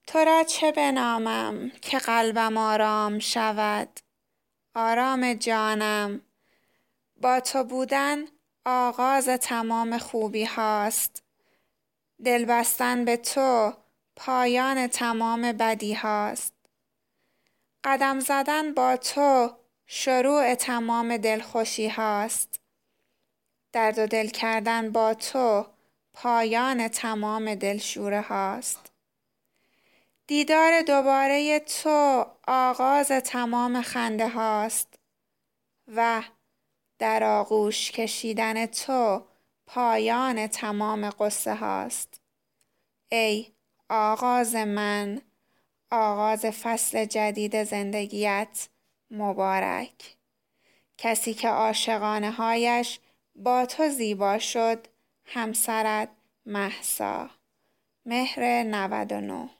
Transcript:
تو را چه بنامم که قلبم آرام شود؟ آرام جانم، با تو بودن آغاز تمام خوبی هاست. دل بستن به تو پایان تمام بدی هاست. قدم زدن با تو شروع تمام دلخوشی هاست. درد و دل کردن با تو پایان تمام دلشوره هاست. دیدار دوباره تو آغاز تمام خنده هاست و در آغوش کشیدن تو پایان تمام قصه هاست. ای آغاز من، آغاز فصل جدید زندگیت مبارک. کسی که عاشقانه هایش با تو زیبا شد، همسرت مهسا. مهر 99.